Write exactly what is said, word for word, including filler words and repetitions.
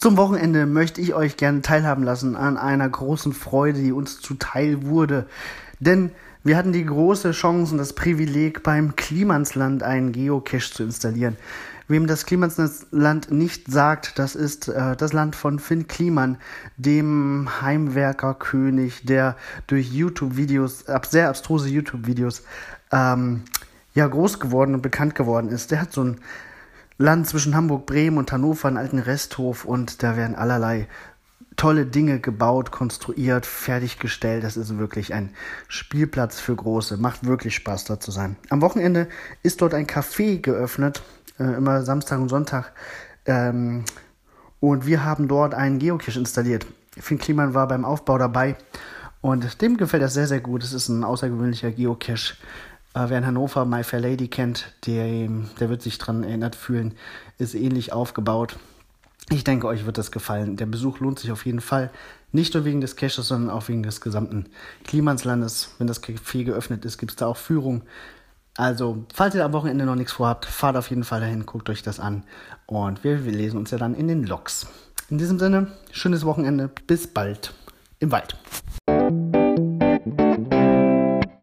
Zum Wochenende möchte ich euch gerne teilhaben lassen an einer großen Freude, die uns zuteil wurde. Denn wir hatten die große Chance und das Privileg, beim Klimansland einen Geocache zu installieren. Wem das Klimansland nicht sagt, das ist äh, das Land von Finn Kliman, dem Heimwerkerkönig, der durch YouTube-Videos, ab, sehr abstruse YouTube-Videos, ähm, ja, groß geworden und bekannt geworden ist. Der hat so ein Land zwischen Hamburg, Bremen und Hannover, einen alten Resthof, und da werden allerlei tolle Dinge gebaut, konstruiert, fertiggestellt. Das ist wirklich ein Spielplatz für Große. Macht wirklich Spaß, dort zu sein. Am Wochenende ist dort ein Café geöffnet, äh, immer Samstag und Sonntag. Ähm, und wir haben dort einen Geocache installiert. Finn Kliman war beim Aufbau dabei und dem gefällt das sehr, sehr gut. Es ist ein außergewöhnlicher Geocache. Äh, wer in Hannover My Fair Lady kennt, der, der wird sich daran erinnert fühlen, ist ähnlich aufgebaut. Ich denke, euch wird das gefallen. Der Besuch lohnt sich auf jeden Fall. Nicht nur wegen des Caches, sondern auch wegen des gesamten Klimanslandes. Wenn das Café geöffnet ist, gibt es da auch Führung. Also, falls ihr am Wochenende noch nichts vorhabt, fahrt auf jeden Fall dahin, guckt euch das an. Und wir, wir lesen uns ja dann in den Logs. In diesem Sinne, schönes Wochenende. Bis bald im Wald.